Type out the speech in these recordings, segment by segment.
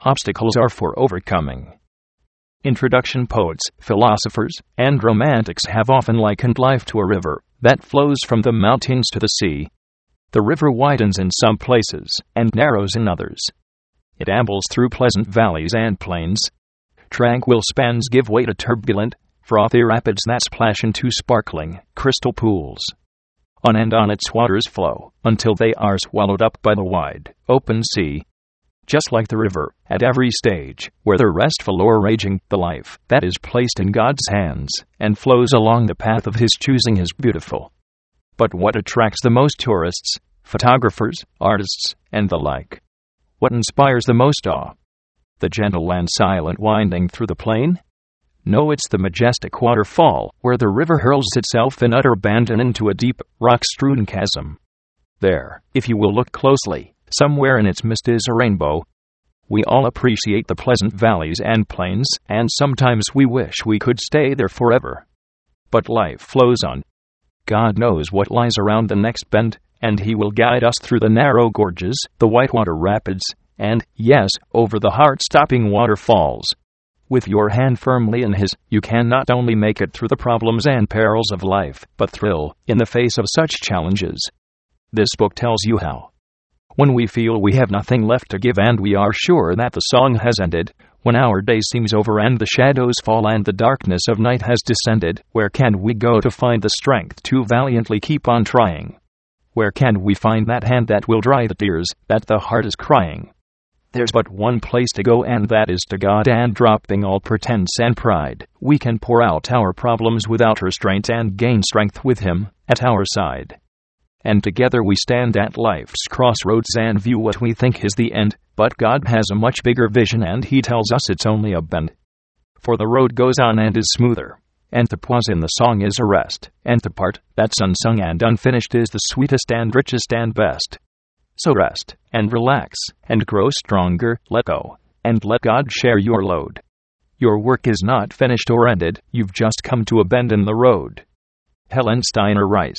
Obstacles are for overcoming. Introduction. Poets, philosophers, and romantics have often likened life to a river that flows from the mountains to the sea. The river widens in some places and narrows in others. It ambles through pleasant valleys and plains. Tranquil spans give way to turbulent, frothy rapids that splash into sparkling, crystal pools. On and on its waters flow, until they are swallowed up by the wide, open sea. Just like the river, at every stage, whether restful or raging, the life that is placed in God's hands and flows along the path of His choosing is beautiful. But what attracts the most tourists, photographers, artists, and the like? What inspires the most awe? The gentle and silent winding through the plain? No, it's the majestic waterfall, where the river hurls itself in utter abandon into a deep, rock-strewn chasm. There, if you will look closely, somewhere in its mist is a rainbow. We all appreciate the pleasant valleys and plains, and sometimes we wish we could stay there forever. But life flows on. God knows what lies around the next bend, and He will guide us through the narrow gorges, the whitewater rapids, and, yes, over the heart-stopping waterfalls. With your hand firmly in His, you can not only make it through the problems and perils of life, but thrill in the face of such challenges. This book tells you how. When we feel we have nothing left to give and we are sure that the song has ended, when our day seems over and the shadows fall and the darkness of night has descended, where can we go to find the strength to valiantly keep on trying? Where can we find that hand that will dry the tears that the heart is crying? There's but one place to go, and that is to God, and dropping all pretense and pride, we can pour out our problems without restraint and gain strength with Him at our side. And together we stand at life's crossroads and view what we think is the end, but God has a much bigger vision and He tells us it's only a bend. For the road goes on and is smoother, and the pause in the song is a rest, and the part that's unsung and unfinished is the sweetest and richest and best. So rest, and relax, and grow stronger, let go, and let God share your load. Your work is not finished or ended, you've just come to a bend in the road. Helen Steiner Rice.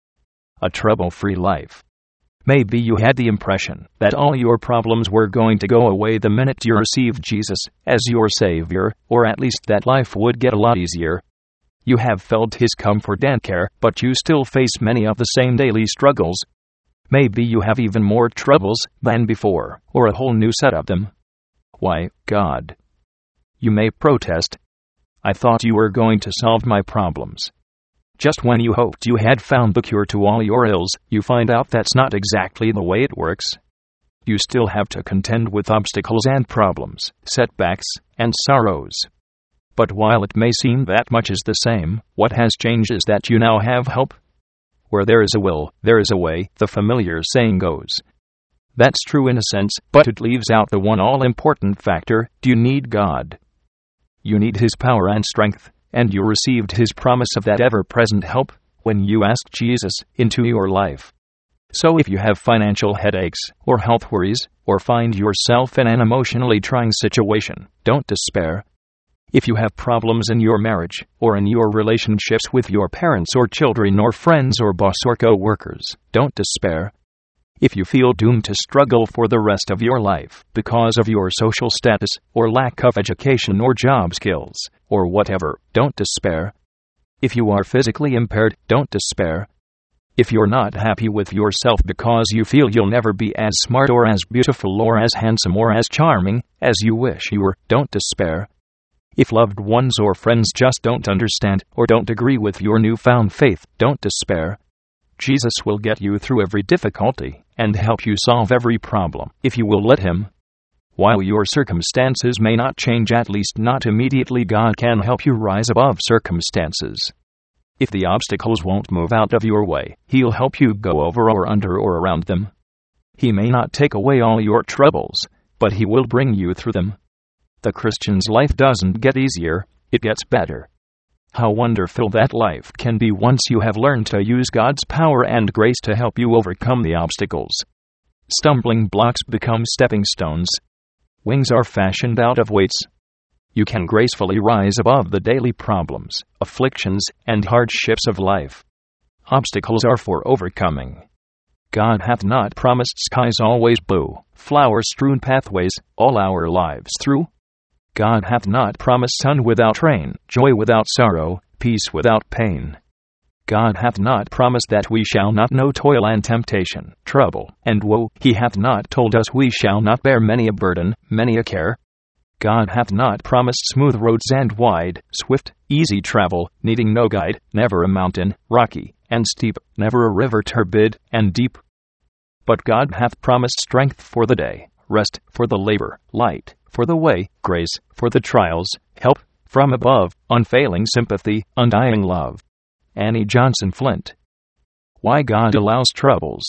A trouble-free life. Maybe you had the impression that all your problems were going to go away the minute you received Jesus as your Savior, or at least that life would get a lot easier. You have felt His comfort and care, but you still face many of the same daily struggles. Maybe you have even more troubles than before, or a whole new set of them. Why, God? You may protest. I thought you were going to solve my problems. Just when you hoped you had found the cure to all your ills, you find out that's not exactly the way it works. You still have to contend with obstacles and problems, setbacks, and sorrows. But while it may seem that much is the same, what has changed is that you now have hope. Where there is a will, there is a way, the familiar saying goes. That's true in a sense, but it leaves out the one all-important factor: do you need God? You need His power and strength, and you received His promise of that ever-present help when you asked Jesus into your life. So if you have financial headaches, or health worries, or find yourself in an emotionally trying situation, don't despair. If you have problems in your marriage, or in your relationships with your parents or children or friends or boss or co-workers, don't despair. If you feel doomed to struggle for the rest of your life because of your social status, or lack of education or job skills, or whatever, don't despair. If you are physically impaired, don't despair. If you're not happy with yourself because you feel you'll never be as smart or as beautiful or as handsome or as charming as you wish you were, don't despair. If loved ones or friends just don't understand or don't agree with your newfound faith, don't despair. Jesus will get you through every difficulty and help you solve every problem if you will let Him. While your circumstances may not change, at least not immediately, God can help you rise above circumstances. If the obstacles won't move out of your way, He'll help you go over or under or around them. He may not take away all your troubles, but He will bring you through them. The Christian's life doesn't get easier, it gets better. How wonderful that life can be once you have learned to use God's power and grace to help you overcome the obstacles. Stumbling blocks become stepping stones. Wings are fashioned out of weights. You can gracefully rise above the daily problems, afflictions, and hardships of life. Obstacles are for overcoming. God hath not promised skies always blue, flower-strewn pathways, all our lives through. God hath not promised sun without rain, joy without sorrow, peace without pain. God hath not promised that we shall not know toil and temptation, trouble and woe. He hath not told us we shall not bear many a burden, many a care. God hath not promised smooth roads and wide, swift, easy travel, needing no guide, never a mountain, rocky and steep, never a river turbid and deep. But God hath promised strength for the day, rest for the labor, light for the way, grace for the trials, help from above, unfailing sympathy, undying love. Annie Johnson Flint. Why God allows troubles.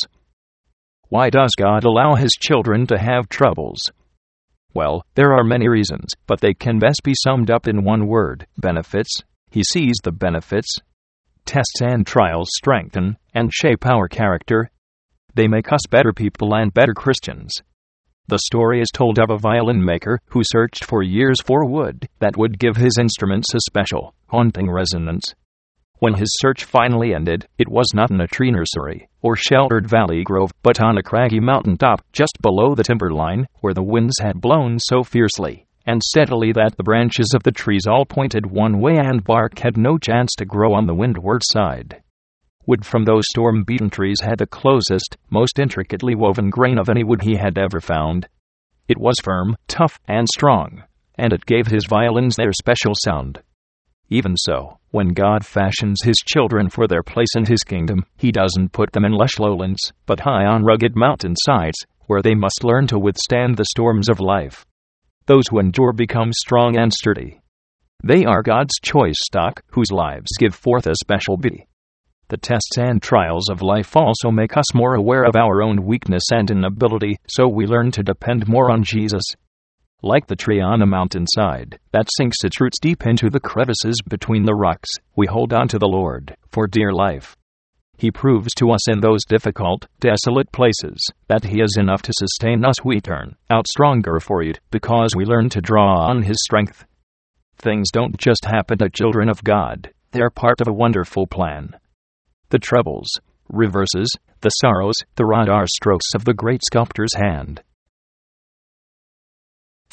Why does God allow His children to have troubles? Well, there are many reasons, but they can best be summed up in one word: benefits. He sees the benefits. Tests and trials strengthen and shape our character. They make us better people and better Christians. The story is told of a violin maker who searched for years for wood that would give his instruments a special, haunting resonance. When his search finally ended, it was not in a tree nursery or sheltered valley grove, but on a craggy mountain top just below the timberline, where the winds had blown so fiercely and steadily that the branches of the trees all pointed one way and bark had no chance to grow on the windward side. Wood from those storm-beaten trees had the closest, most intricately woven grain of any wood he had ever found. It was firm, tough, and strong, and it gave his violins their special sound. Even so, when God fashions His children for their place in His kingdom, He doesn't put them in lush lowlands, but high on rugged mountainsides, where they must learn to withstand the storms of life. Those who endure become strong and sturdy. They are God's choice stock, whose lives give forth a special beauty. The tests and trials of life also make us more aware of our own weakness and inability, so we learn to depend more on Jesus. Like the tree on a mountainside that sinks its roots deep into the crevices between the rocks, we hold on to the Lord for dear life. He proves to us in those difficult, desolate places that He is enough to sustain us. We turn out stronger for it because we learn to draw on His strength. Things don't just happen to children of God, they're part of a wonderful plan. The troubles, reverses, the sorrows, the rod are strokes of the great sculptor's hand.